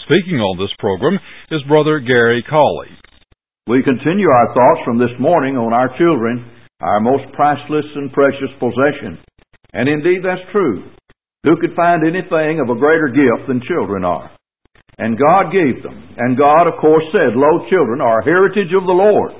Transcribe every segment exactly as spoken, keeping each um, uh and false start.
Speaking on this program is Brother Gary Cawley. We continue our thoughts from this morning on our children, our most priceless and precious possession. And indeed that's true. Who could find anything of a greater gift than children are? And God gave them. And God, of course, said, "Lo, children are a heritage of the Lord,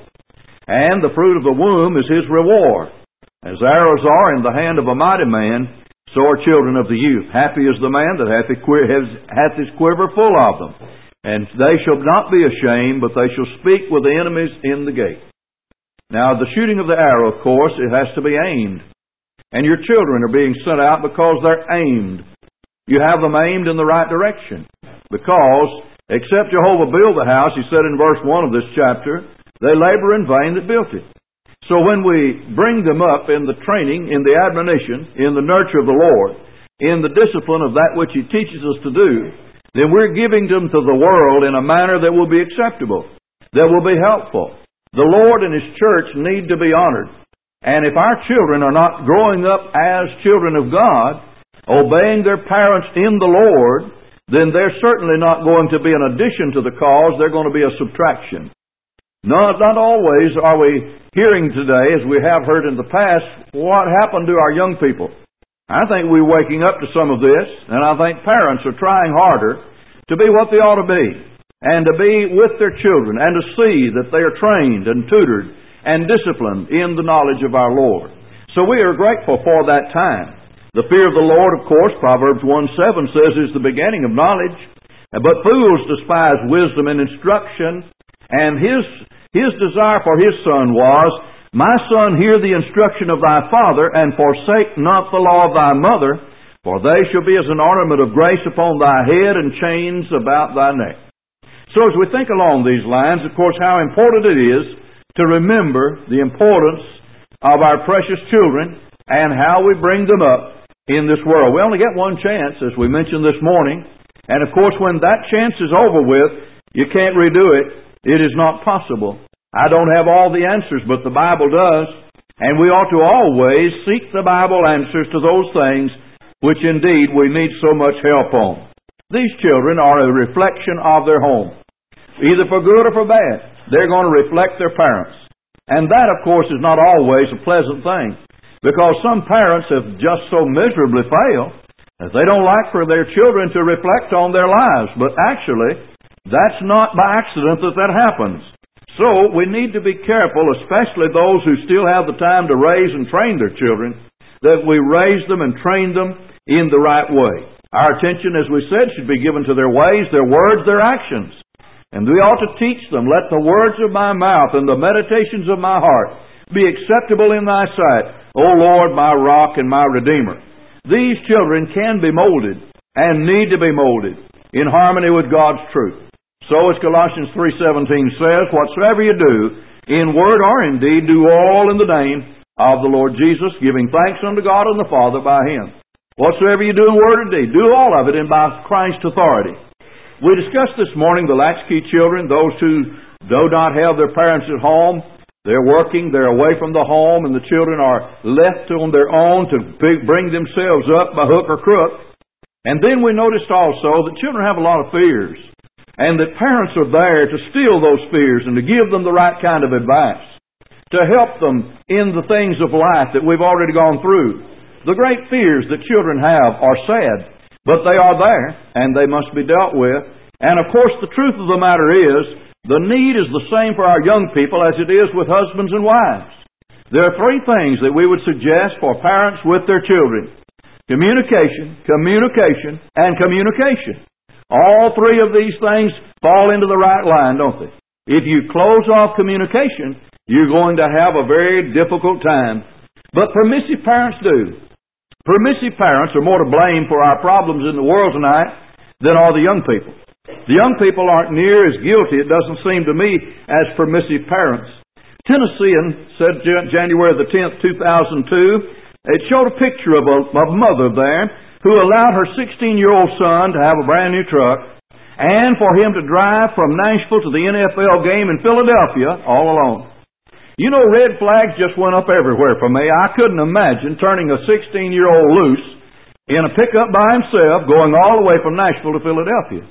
and the fruit of the womb is His reward. As arrows are in the hand of a mighty man, so are children of the youth. Happy is the man that hath, hath his quiver full of them. And they shall not be ashamed, but they shall speak with the enemies in the gate." Now, the shooting of the arrow, of course, it has to be aimed. And your children are being sent out because they're aimed. You have them aimed in the right direction. Because, except Jehovah build the house, he said in verse one of this chapter, they labor in vain that built it. So when we bring them up in the training, in the admonition, in the nurture of the Lord, in the discipline of that which He teaches us to do, then we're giving them to the world in a manner that will be acceptable, that will be helpful. The Lord and His church need to be honored. And if our children are not growing up as children of God, obeying their parents in the Lord, then they're certainly not going to be an addition to the cause, they're going to be a subtraction. Not, not always are we hearing today, as we have heard in the past, what happened to our young people. I think we're waking up to some of this, and I think parents are trying harder to be what they ought to be, and to be with their children, and to see that they are trained and tutored and disciplined in the knowledge of our Lord. So we are grateful for that time. The fear of the Lord, of course, Proverbs one seven says, is the beginning of knowledge. But fools despise wisdom and instruction, and his his desire for his son was, "My son, hear the instruction of thy father, and forsake not the law of thy mother, for they shall be as an ornament of grace upon thy head, and chains about thy neck." So as we think along these lines, of course, how important it is to remember the importance of our precious children and how we bring them up in this world. We only get one chance, as we mentioned this morning, and of course when that chance is over with, you can't redo it. It is not possible. I don't have all the answers, but the Bible does, and we ought to always seek the Bible answers to those things which indeed we need so much help on. These children are a reflection of their home, either for good or for bad. They're going to reflect their parents. And that, of course, is not always a pleasant thing, because some parents have just so miserably failed that they don't like for their children to reflect on their lives. But actually, that's not by accident that that happens. So we need to be careful, especially those who still have the time to raise and train their children, that we raise them and train them in the right way. Our attention, as we said, should be given to their ways, their words, their actions. And we ought to teach them, "Let the words of my mouth and the meditations of my heart be acceptable in thy sight, O Lord, my rock and my redeemer." These children can be molded and need to be molded in harmony with God's truth. So as Colossians three seventeen says, "Whatsoever you do, in word or in deed, do all in the name of the Lord Jesus, giving thanks unto God and the Father by Him." Whatsoever you do in word or deed, do all of it in by Christ's authority. We discussed this morning the latchkey children, those who do not have their parents at home. They're working, they're away from the home, and the children are left on their own to bring themselves up by hook or crook. And then we noticed also that children have a lot of fears, and that parents are there to still those fears and to give them the right kind of advice, to help them in the things of life that we've already gone through. The great fears that children have are sad, but they are there, and they must be dealt with. And of course, the truth of the matter is, the need is the same for our young people as it is with husbands and wives. There are three things that we would suggest for parents with their children: communication, communication, and communication. All three of these things fall into the right line, don't they? If you close off communication, you're going to have a very difficult time. But permissive parents do. Permissive parents are more to blame for our problems in the world tonight than are the young people. The young people aren't near as guilty, it doesn't seem to me, as permissive parents. Tennessean said January the tenth, two thousand two, it showed a picture of a, a mother there who allowed her sixteen-year-old son to have a brand new truck and for him to drive from Nashville to the N F L game in Philadelphia all alone. You know, red flags just went up everywhere for me. I couldn't imagine turning a sixteen-year-old loose in a pickup by himself going all the way from Nashville to Philadelphia.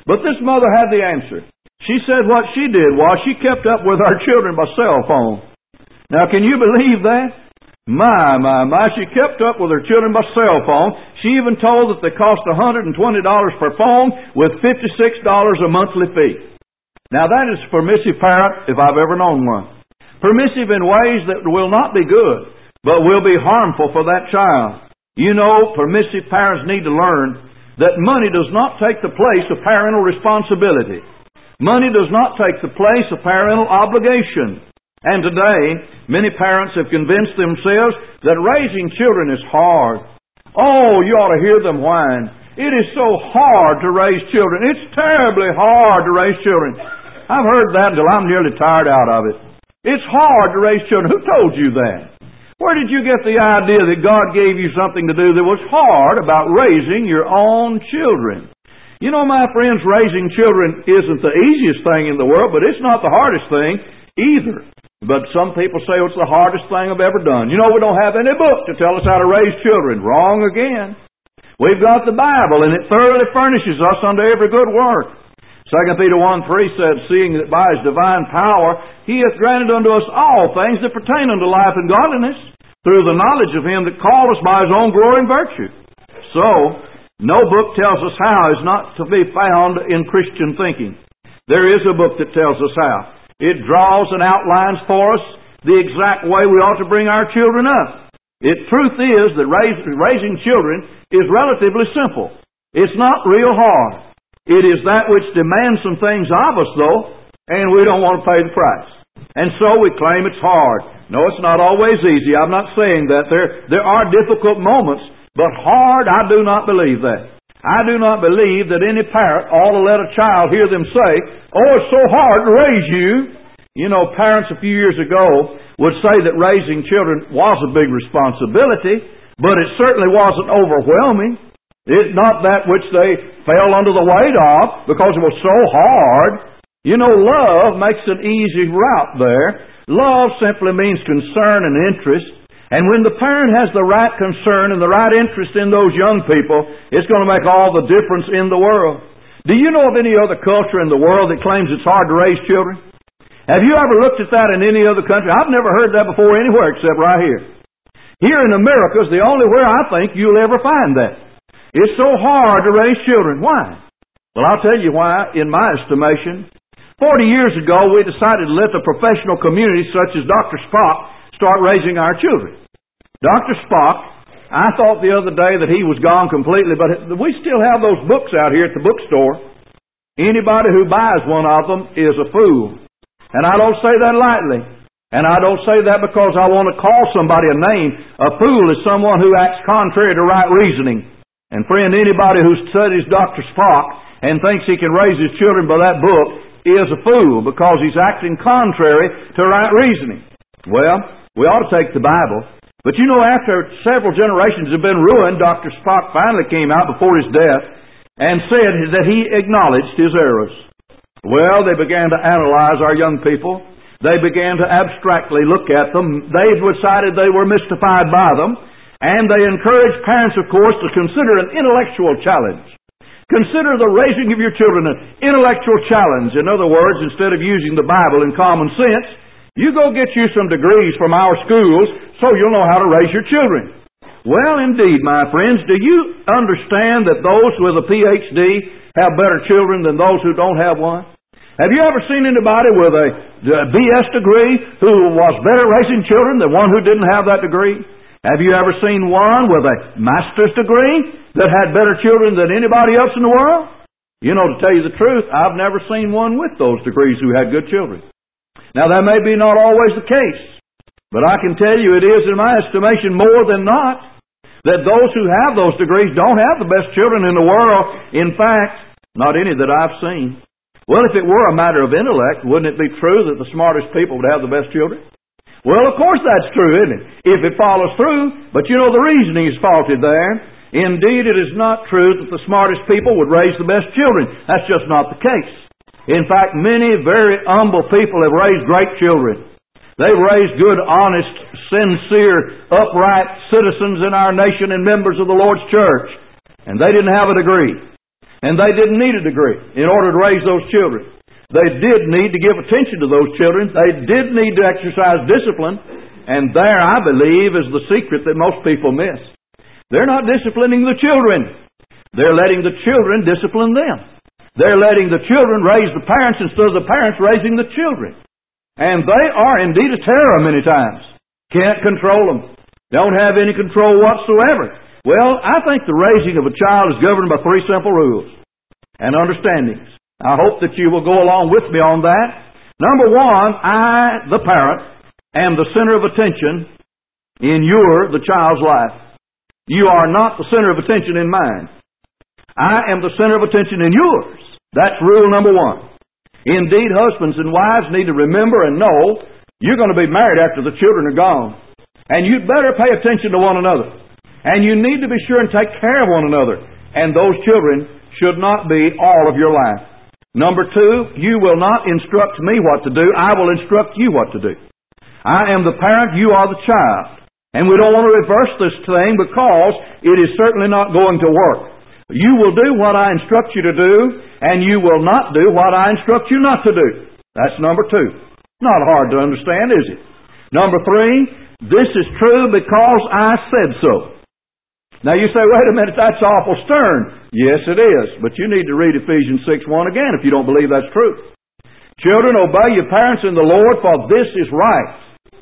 But this mother had the answer. She said what she did was she kept up with our children by cell phone. Now, can you believe that? My, my, my, she kept up with her children by cell phone. She even told that they cost one hundred twenty dollars per phone with fifty-six dollars a monthly fee. Now, that is a permissive parent if I've ever known one. Permissive in ways that will not be good, but will be harmful for that child. You know, permissive parents need to learn that money does not take the place of parental responsibility. Money does not take the place of parental obligation. And today, many parents have convinced themselves that raising children is hard. Oh, you ought to hear them whine. It is so hard to raise children. It's terribly hard to raise children. I've heard that until I'm nearly tired out of it. It's hard to raise children. Who told you that? Where did you get the idea that God gave you something to do that was hard about raising your own children? You know, my friends, raising children isn't the easiest thing in the world, but it's not the hardest thing either. But some people say it's the hardest thing I've ever done. You know, we don't have any book to tell us how to raise children. Wrong again. We've got the Bible, and it thoroughly furnishes us unto every good work. Second Peter one three said, seeing that by His divine power He hath granted unto us all things that pertain unto life and godliness, through the knowledge of Him that called us by His own glory and virtue. So, no book tells us how is not to be found in Christian thinking. There is a book that tells us how. It draws and outlines for us the exact way we ought to bring our children up. The truth is that raise, raising children is relatively simple. It's not real hard. It is that which demands some things of us, though, and we don't want to pay the price. And so we claim it's hard. No, it's not always easy. I'm not saying that. There, there are difficult moments, but hard, I do not believe that. I do not believe that any parent ought to let a child hear them say, oh, it's so hard to raise you. You know, parents a few years ago would say that raising children was a big responsibility, but it certainly wasn't overwhelming. It's not that which they fell under the weight of because it was so hard. You know, love makes an easy route there. Love simply means concern and interest. And when the parent has the right concern and the right interest in those young people, it's going to make all the difference in the world. Do you know of any other culture in the world that claims it's hard to raise children? Have you ever looked at that in any other country? I've never heard that before anywhere except right here. Here in America is the only where I think you'll ever find that. It's so hard to raise children. Why? Well, I'll tell you why, in my estimation. Forty years ago, we decided to let the professional community, such as Doctor Spock, start raising our children. Doctor Spock, I thought the other day that he was gone completely, but we still have those books out here at the bookstore. Anybody who buys one of them is a fool. And I don't say that lightly. And I don't say that because I want to call somebody a name. A fool is someone who acts contrary to right reasoning. And friend, anybody who studies Doctor Spock and thinks he can raise his children by that book is a fool because he's acting contrary to right reasoning. Well, we ought to take the Bible. But you know, after several generations have been ruined, Doctor Spock finally came out before his death and said that he acknowledged his errors. Well, they began to analyze our young people. They began to abstractly look at them. They decided they were mystified by them. And they encouraged parents, of course, to consider an intellectual challenge. Consider the raising of your children an intellectual challenge. In other words, instead of using the Bible and common sense, you go get you some degrees from our schools so you'll know how to raise your children. Well, indeed, my friends, do you understand that those with a P H D have better children than those who don't have one? Have you ever seen anybody with a B S degree who was better raising children than one who didn't have that degree? Have you ever seen one with a master's degree that had better children than anybody else in the world? You know, to tell you the truth, I've never seen one with those degrees who had good children. Now, that may be not always the case, but I can tell you it is, in my estimation, more than not, that those who have those degrees don't have the best children in the world. In fact, not any that I've seen. Well, if it were a matter of intellect, wouldn't it be true that the smartest people would have the best children? Well, of course that's true, isn't it? If it follows through, but you know the reasoning is faulted there. Indeed, it is not true that the smartest people would raise the best children. That's just not the case. In fact, many very humble people have raised great children. They've raised good, honest, sincere, upright citizens in our nation and members of the Lord's church. And they didn't have a degree. And they didn't need a degree in order to raise those children. They did need to give attention to those children. They did need to exercise discipline. And there, I believe, is the secret that most people miss. They're not disciplining the children. They're letting the children discipline them. They're letting the children raise the parents instead of the parents raising the children. And they are indeed a terror many times. Can't control them. Don't have any control whatsoever. Well, I think the raising of a child is governed by three simple rules and understandings. I hope that you will go along with me on that. Number one, I, the parent, am the center of attention in your, the child's life. You are not the center of attention in mine. I am the center of attention in yours. That's rule number one. Indeed, husbands and wives need to remember and know you're going to be married after the children are gone. And you'd better pay attention to one another. And you need to be sure and take care of one another. And those children should not be all of your life. Number two, you will not instruct me what to do. I will instruct you what to do. I am the parent, you are the child. And we don't want to reverse this thing because it is certainly not going to work. You will do what I instruct you to do, and you will not do what I instruct you not to do. That's number two. Not hard to understand, is it? Number three, this is true because I said so. Now you say, wait a minute, that's awful stern. Yes, it is. But you need to read Ephesians six one again if you don't believe that's true. Children, obey your parents in the Lord, for this is right.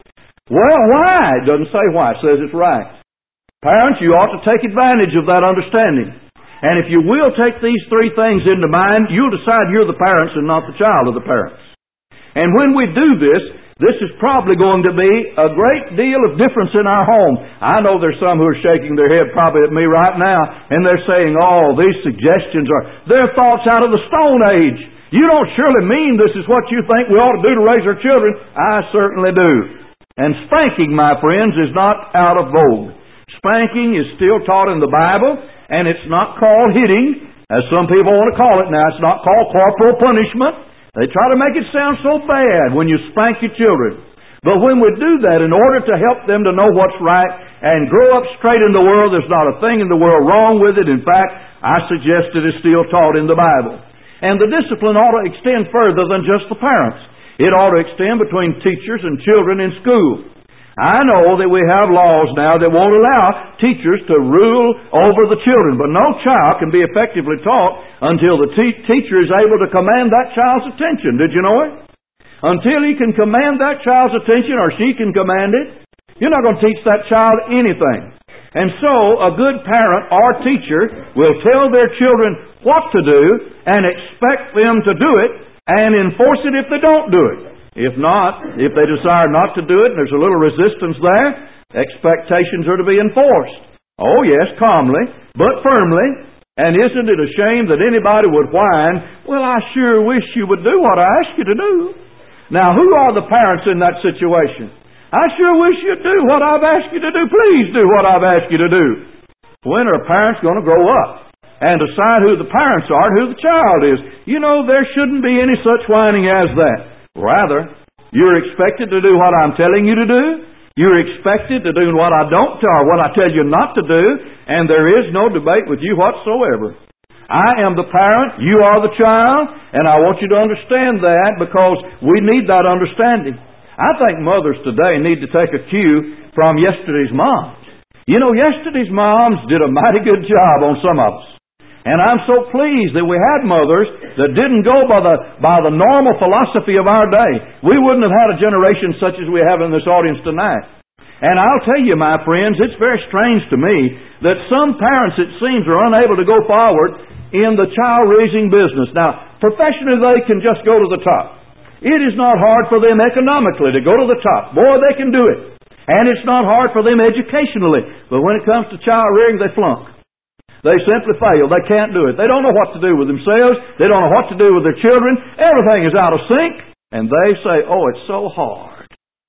Well, why? It doesn't say why. It says it's right. Parents, you ought to take advantage of that understanding. And if you will take these three things into mind, you'll decide you're the parents and not the child of the parents. And when we do this, this is probably going to be a great deal of difference in our home. I know there's some who are shaking their head probably at me right now, and they're saying, oh, these suggestions are, they're thoughts out of the Stone Age. You don't surely mean this is what you think we ought to do to raise our children. I certainly do. And spanking, my friends, is not out of vogue. Spanking is still taught in the Bible, and it's not called hitting, as some people want to call it now. It's not called corporal punishment. They try to make it sound so bad when you spank your children. But when we do that, in order to help them to know what's right and grow up straight in the world, there's not a thing in the world wrong with it. In fact, I suggest it is still taught in the Bible. And the discipline ought to extend further than just the parents. It ought to extend between teachers and children in school. I know that we have laws now that won't allow teachers to rule over the children, but no child can be effectively taught until the te- teacher is able to command that child's attention. Did you know it? Until he can command that child's attention, or she can command it, you're not going to teach that child anything. And so, a good parent or teacher will tell their children what to do and expect them to do it and enforce it if they don't do it. If not, if they desire not to do it and there's a little resistance there, expectations are to be enforced. Oh yes, calmly, but firmly. And isn't it a shame that anybody would whine, well, I sure wish you would do what I ask you to do. Now, who are the parents in that situation? I sure wish you'd do what I've asked you to do. Please do what I've asked you to do. When are parents going to grow up and decide who the parents are and who the child is? You know, there shouldn't be any such whining as that. Rather, you're expected to do what I'm telling you to do. You're expected to do what I don't tell, or what I tell you not to do, and there is no debate with you whatsoever. I am the parent, you are the child, and I want you to understand that because we need that understanding. I think mothers today need to take a cue from yesterday's moms. You know, yesterday's moms did a mighty good job on some of us. And I'm so pleased that we had mothers that didn't go by the by the normal philosophy of our day. We wouldn't have had a generation such as we have in this audience tonight. And I'll tell you, my friends, it's very strange to me that some parents, it seems, are unable to go forward in the child-raising business. Now, professionally, they can just go to the top. It is not hard for them economically to go to the top. Boy, they can do it. And it's not hard for them educationally. But when it comes to child-rearing, they flunk. They simply fail. They can't do it. They don't know what to do with themselves. They don't know what to do with their children. Everything is out of sync. And they say, oh, it's so hard.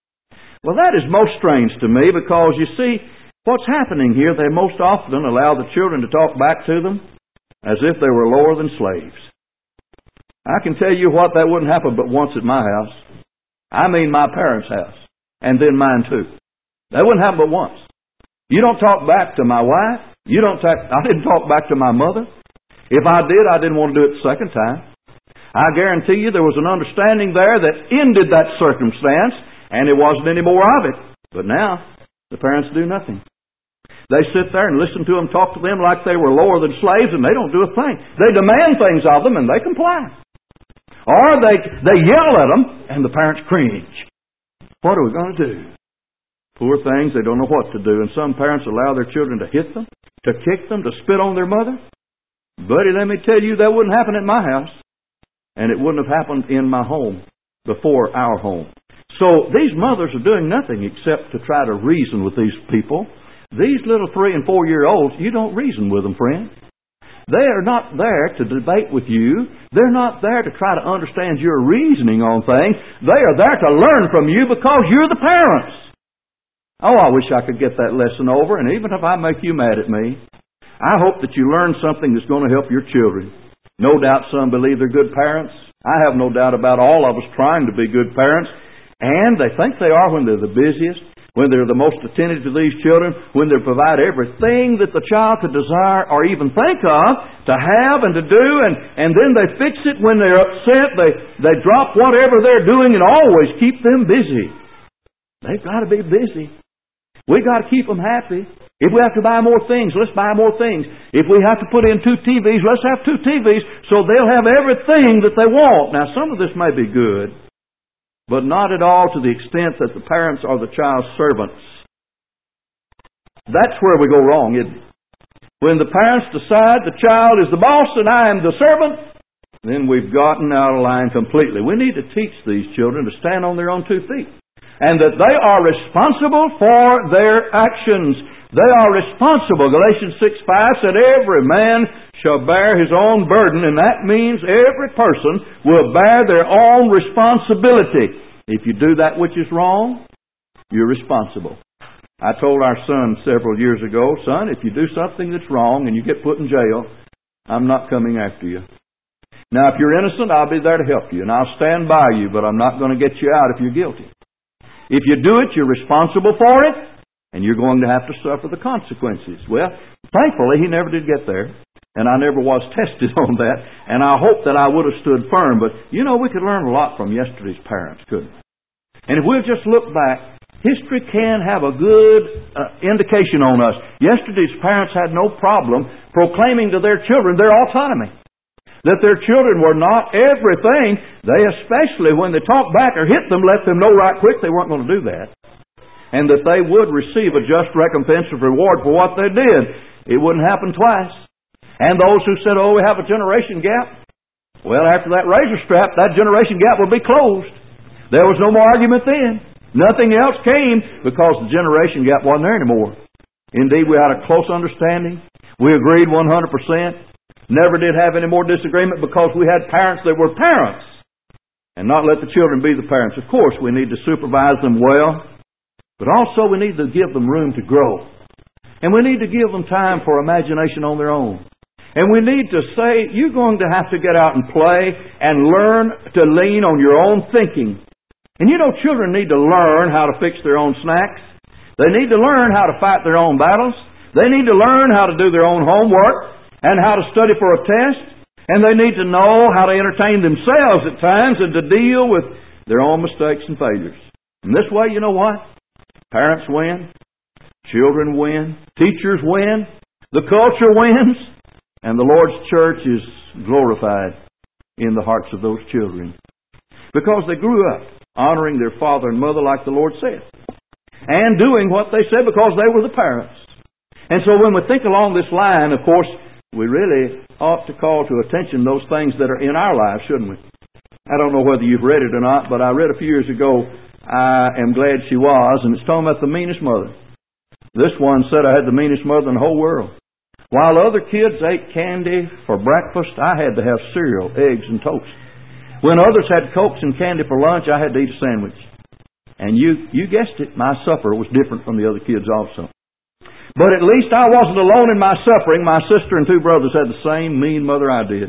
Well, that is most strange to me because, you see, what's happening here, they most often allow the children to talk back to them as if they were lower than slaves. I can tell you what, that wouldn't happen but once at my house. I mean my parents' house. And then mine too. That wouldn't happen but once. You don't talk back to my wife. You don't talk, I didn't talk back to my mother. If I did, I didn't want to do it the second time. I guarantee you there was an understanding there that ended that circumstance, and it wasn't any more of it. But now, the parents do nothing. They sit there and listen to them, talk to them like they were lower than slaves, and they don't do a thing. They demand things of them, and they comply. Or they, they yell at them, and the parents cringe. What are we going to do? Poor things, they don't know what to do. And some parents allow their children to hit them, to kick them, to spit on their mother. Buddy, let me tell you, that wouldn't happen at my house. And it wouldn't have happened in my home before our home. So these mothers are doing nothing except to try to reason with these people. These little three and four year olds, you don't reason with them, friend. They are not there to debate with you. They're not there to try to understand your reasoning on things. They are there to learn from you because you're the parents. Oh, I wish I could get that lesson over, and even if I make you mad at me, I hope that you learn something that's going to help your children. No doubt some believe they're good parents. I have no doubt about all of us trying to be good parents. And they think they are when they're the busiest, when they're the most attentive to these children, when they provide everything that the child could desire or even think of to have and to do. And, and then they fix it when they're upset. They, they drop whatever they're doing and always keep them busy. They've got to be busy. We've got to keep them happy. If we have to buy more things, let's buy more things. If we have to put in two T Vs, let's have two T Vs so they'll have everything that they want. Now, some of this may be good, but not at all to the extent that the parents are the child's servants. That's where we go wrong, isn't it? When the parents decide the child is the boss and I am the servant, then we've gotten out of line completely. We need to teach these children to stand on their own two feet, and that they are responsible for their actions. They are responsible. Galatians six five said, every man shall bear his own burden, and that means every person will bear their own responsibility. If you do that which is wrong, you're responsible. I told our son several years ago, son, if you do something that's wrong and you get put in jail, I'm not coming after you. Now, if you're innocent, I'll be there to help you, and I'll stand by you, but I'm not going to get you out if you're guilty. If you do it, you're responsible for it, and you're going to have to suffer the consequences. Well, thankfully, he never did get there, and I never was tested on that, and I hope that I would have stood firm. But, you know, we could learn a lot from yesterday's parents, couldn't we? And if we'll just look back, history can have a good uh, indication on us. Yesterday's parents had no problem proclaiming to their children their autonomy, that their children were not everything. They especially, when they talked back or hit them, let them know right quick they weren't going to do that, and that they would receive a just recompense of reward for what they did. It wouldn't happen twice. And those who said, oh, we have a generation gap, well, after that razor strap, that generation gap will be closed. There was no more argument then. Nothing else came because the generation gap wasn't there anymore. Indeed, we had a close understanding. We agreed one hundred percent. Never did have any more disagreement because we had parents that were parents, and not let the children be the parents. Of course, we need to supervise them well, but also we need to give them room to grow. And we need to give them time for imagination on their own. And we need to say, you're going to have to get out and play and learn to lean on your own thinking. And you know, children need to learn how to fix their own snacks. They need to learn how to fight their own battles. They need to learn how to do their own homework and how to study for a test. And they need to know how to entertain themselves at times and to deal with their own mistakes and failures. And this way, you know what? Parents win. Children win. Teachers win. The culture wins. And the Lord's church is glorified in the hearts of those children, because they grew up honoring their father and mother like the Lord said, and doing what they said because they were the parents. And so when we think along this line, of course, we really ought to call to attention those things that are in our lives, shouldn't we? I don't know whether you've read it or not, but I read a few years ago, I am glad she was, and it's talking about the meanest mother. This one said, I had the meanest mother in the whole world. While other kids ate candy for breakfast, I had to have cereal, eggs, and toast. When others had Cokes and candy for lunch, I had to eat a sandwich. And you, you guessed it, my supper was different from the other kids also. But at least I wasn't alone in my suffering. My sister and two brothers had the same mean mother I did.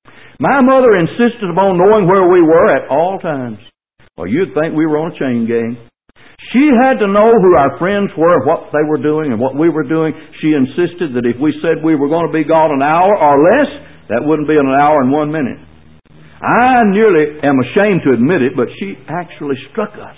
My mother insisted upon knowing where we were at all times. Well, you'd think we were on a chain gang. She had to know who our friends were, what they were doing, and what we were doing. She insisted that if we said we were going to be gone an hour or less, That wouldn't be in an hour and one minute. I nearly am ashamed to admit it, but she actually struck us.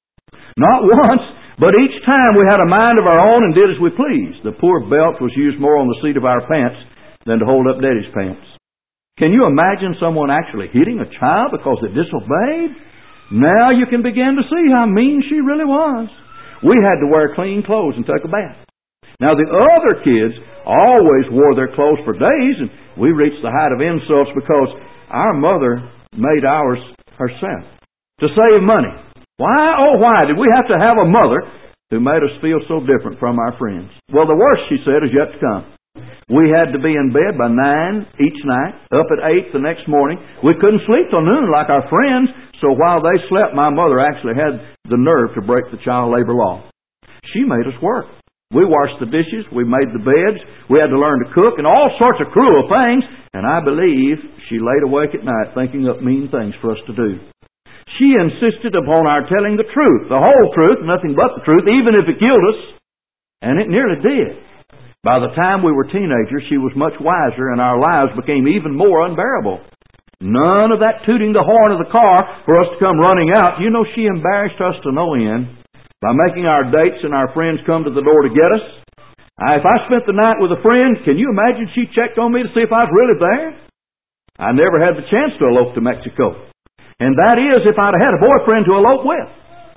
Not once, but each time we had a mind of our own and did as we pleased. The poor belt was used more on the seat of our pants than to hold up Daddy's pants. Can you imagine someone actually hitting a child because they disobeyed? Now you can begin to see how mean she really was. We had to wear clean clothes and take a bath. Now the other kids always wore their clothes for days, and we reached the height of insults because our mother made ours herself to save money. Why, oh why, did we have to have a mother who made us feel so different from our friends? Well, the worst, she said, is yet to come. We had to be in bed by nine each night, up at eight the next morning. We couldn't sleep till noon like our friends, so while they slept, my mother actually had the nerve to break the child labor law. She made us work. We washed the dishes, we made the beds, we had to learn to cook, and all sorts of cruel things, and I believe she laid awake at night thinking up mean things for us to do. She insisted upon our telling the truth, the whole truth, nothing but the truth, even if it killed us, and it nearly did. By the time we were teenagers, she was much wiser, and our lives became even more unbearable. None of that tooting the horn of the car for us to come running out. You know, she embarrassed us to no end by making our dates and our friends come to the door to get us. Now, if I spent the night with a friend, can you imagine she checked on me to see if I was really there? I never had the chance to elope to Mexico. And that is if I'd had a boyfriend to elope with.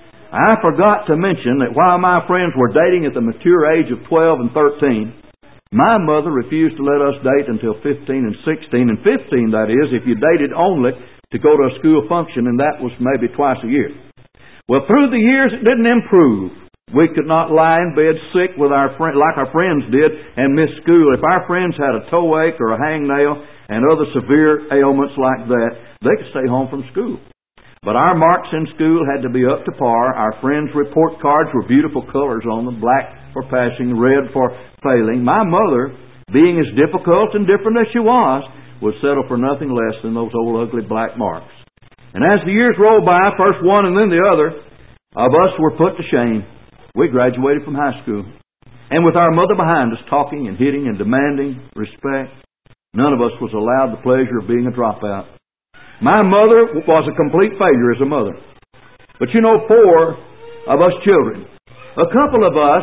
I forgot to mention that while my friends were dating at the mature age of twelve and thirteen, my mother refused to let us date until fifteen and sixteen, and fifteen, that is, if you dated only to go to a school function, and that was maybe twice a year. Well, through the years, it didn't improve. We could not lie in bed sick with our friend, like our friends did and miss school. If our friends had a toe ache or a hangnail and other severe ailments like that, they could stay home from school. But our marks in school had to be up to par. Our friends' report cards were beautiful colors on them, black for passing, red for failing. My mother, being as difficult and different as she was, would settle for nothing less than those old ugly black marks. And as the years rolled by, first one and then the other, of us were put to shame. We graduated from high school. And with our mother behind us talking and hitting and demanding respect, none of us was allowed the pleasure of being a dropout. My mother was a complete failure as a mother. But you know, four of us children, a couple of us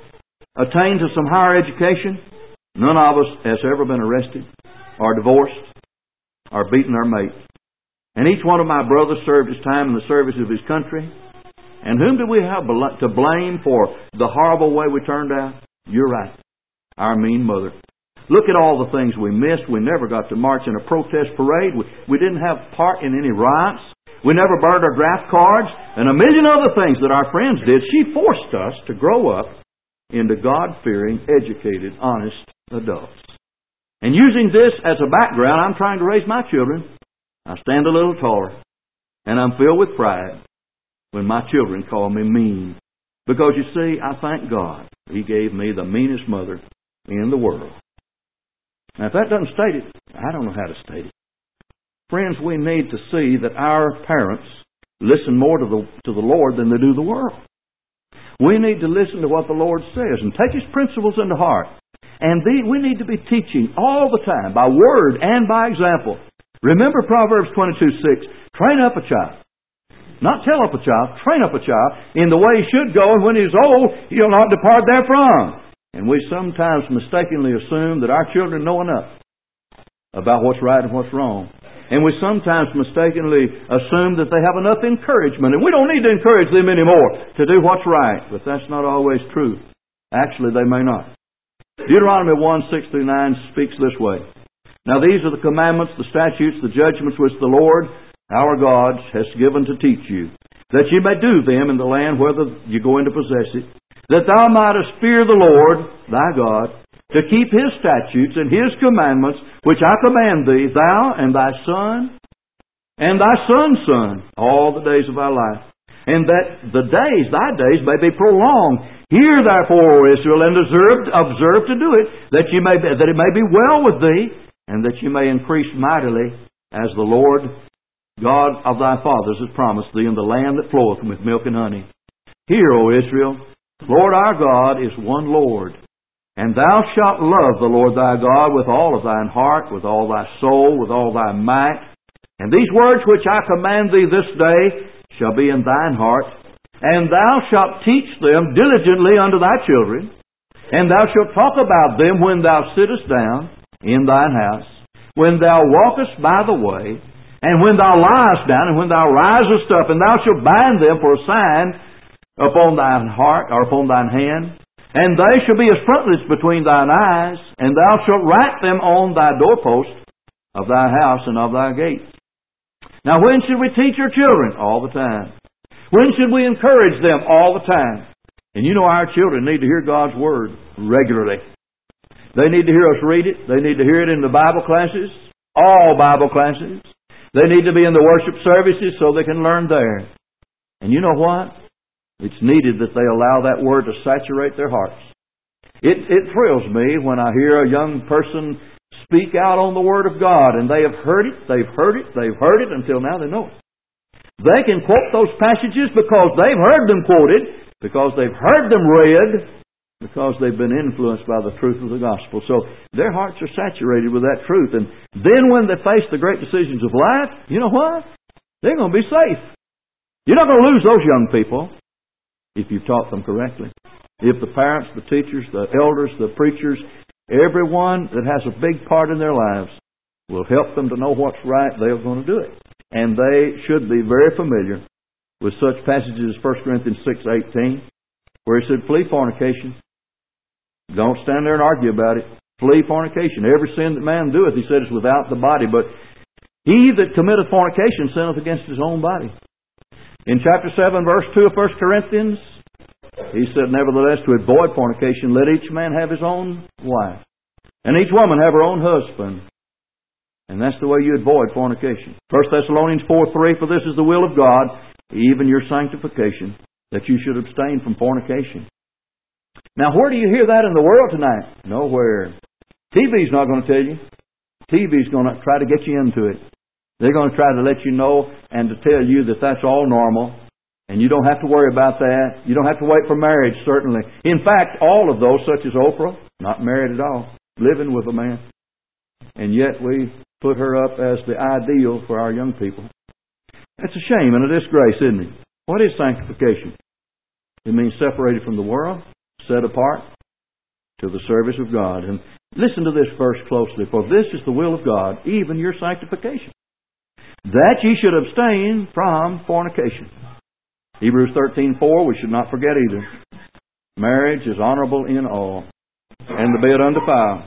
attained to some higher education. None of us has ever been arrested or divorced or beaten our mate. And each one of my brothers served his time in the service of his country. And whom do we have to blame for the horrible way we turned out? You're right. Our mean mother. Look at all the things we missed. We never got to march in a protest parade. We, we didn't have part in any riots. We never burned our draft cards. And a million other things that our friends did. She forced us to grow up into God-fearing, educated, honest adults. And using this as a background, I'm trying to raise my children. I stand a little taller. And I'm filled with pride when my children call me mean. Because, you see, I thank God He gave me the meanest mother in the world. Now, if that doesn't state it, I don't know how to state it. Friends, we need to see that our parents listen more to the, to the Lord than they do the world. We need to listen to what the Lord says and take His principles into heart. And the, we need to be teaching all the time, by word and by example. Remember Proverbs twenty-two six, train up a child. Not tell up a child, train up a child in the way he should go, and when he's old, he'll not depart therefrom. And we sometimes mistakenly assume that our children know enough about what's right and what's wrong. And we sometimes mistakenly assume that they have enough encouragement, and we don't need to encourage them anymore to do what's right. But that's not always true. Actually, they may not. Deuteronomy one six through nine speaks this way. Now these are the commandments, the statutes, the judgments which the Lord our God has given to teach you, that you may do them in the land whether you go in to possess it, that thou mightest fear the Lord thy God, to keep His statutes and His commandments, which I command thee, thou and thy son, and thy son's son, all the days of thy life, and that the days, thy days, may be prolonged. Hear therefore, O Israel, and observe, observe to do it, that you may be, that it may be well with thee, and that you may increase mightily, as the Lord God of thy fathers has promised thee, in the land that floweth with milk and honey. Hear, O Israel, Lord our God is one Lord. And thou shalt love the Lord thy God with all of thine heart, with all thy soul, with all thy might. And these words which I command thee this day shall be in thine heart. And thou shalt teach them diligently unto thy children. And thou shalt talk about them when thou sittest down in thine house, when thou walkest by the way, and when thou liest down, and when thou risest up. And thou shalt bind them for a sign upon thine heart, or upon thine hand. And they shall be as frontlets between thine eyes, and thou shalt write them on thy doorpost of thy house and of thy gates. Now when should we teach our children? All the time. When should we encourage them? All the time. And you know our children need to hear God's Word regularly. They need to hear us read it. They need to hear it in the Bible classes, all Bible classes. They need to be in the worship services so they can learn there. And you know what? It's needed that they allow that Word to saturate their hearts. It, it thrills me when I hear a young person speak out on the Word of God, and they have heard it, they've heard it, they've heard it, until now they know it. They can quote those passages because they've heard them quoted, because they've heard them read, because they've been influenced by the truth of the gospel. So their hearts are saturated with that truth. And then when they face the great decisions of life, you know what? They're going to be safe. You're not going to lose those young people if you've taught them correctly. If the parents, the teachers, the elders, the preachers, everyone that has a big part in their lives will help them to know what's right, they're going to do it. And they should be very familiar with such passages as First Corinthians six eighteen, where he said, flee fornication. Don't stand there and argue about it. Flee fornication. Every sin that man doeth, he said, is without the body. But he that committeth fornication sinneth against his own body. In chapter seven, verse two of First Corinthians, he said, nevertheless, to avoid fornication, let each man have his own wife, and each woman have her own husband. And that's the way you avoid fornication. First Thessalonians four three, for this is the will of God, even your sanctification, that you should abstain from fornication. Now, where do you hear that in the world tonight? Nowhere. T V's not going to tell you. T V's going to try to get you into it. They're going to try to let you know and to tell you that that's all normal, and you don't have to worry about that. You don't have to wait for marriage, certainly. In fact, all of those, such as Oprah, not married at all, living with a man. And yet we put her up as the ideal for our young people. That's a shame and a disgrace, isn't it? What is sanctification? It means separated from the world, set apart to the service of God. And listen to this verse closely. For this is the will of God, even your sanctification, that ye should abstain from fornication. Hebrews thirteen four, we should not forget either. Marriage is honorable in all, and the bed undefiled.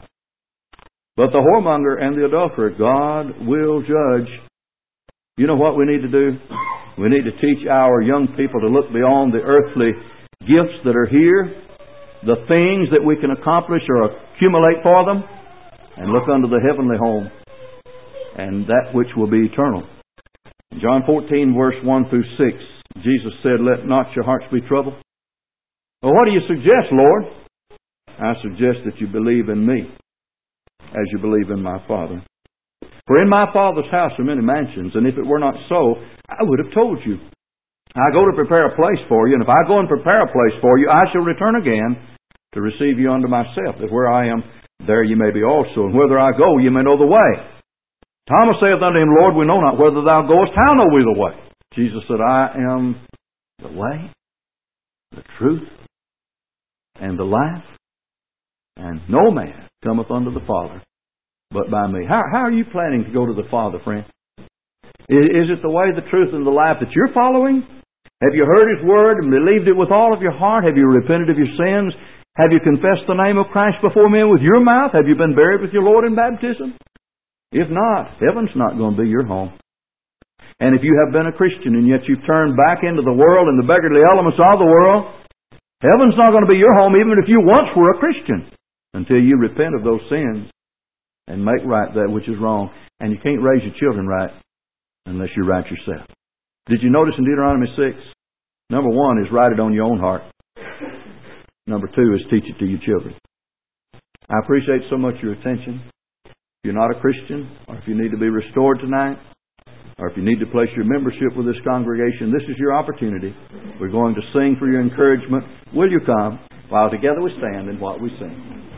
But the whoremonger and the adulterer, God will judge. You know what we need to do? We need to teach our young people to look beyond the earthly gifts that are here, the things that we can accomplish or accumulate for them, and look unto the heavenly home, and that which will be eternal. In John fourteen, verse one through six, Jesus said, let not your hearts be troubled. Well, what do you suggest, Lord? I suggest that you believe in me as you believe in my Father. For in my Father's house are many mansions, and if it were not so, I would have told you. I go to prepare a place for you, and if I go and prepare a place for you, I shall return again to receive you unto myself, that where I am, there you may be also, and whither I go, you may know the way. Thomas saith unto him, Lord, we know not whither thou goest, how know we the way? Jesus said, I am the way, the truth, and the life, and no man cometh unto the Father but by me. How, how are you planning to go to the Father, friend? Is, is it the way, the truth, and the life that you're following? Have you heard His Word and believed it with all of your heart? Have you repented of your sins? Have you confessed the name of Christ before men with your mouth? Have you been buried with your Lord in baptism? If not, heaven's not going to be your home. And if you have been a Christian and yet you've turned back into the world and the beggarly elements of the world, heaven's not going to be your home even if you once were a Christian, until you repent of those sins and make right that which is wrong. And you can't raise your children right unless you're right yourself. Did you notice in Deuteronomy six? Number one is write it on your own heart. Number two is teach it to your children. I appreciate so much your attention. If you're not a Christian, or if you need to be restored tonight, or if you need to place your membership with this congregation, this is your opportunity. We're going to sing for your encouragement. Will you come while together we stand in what we sing?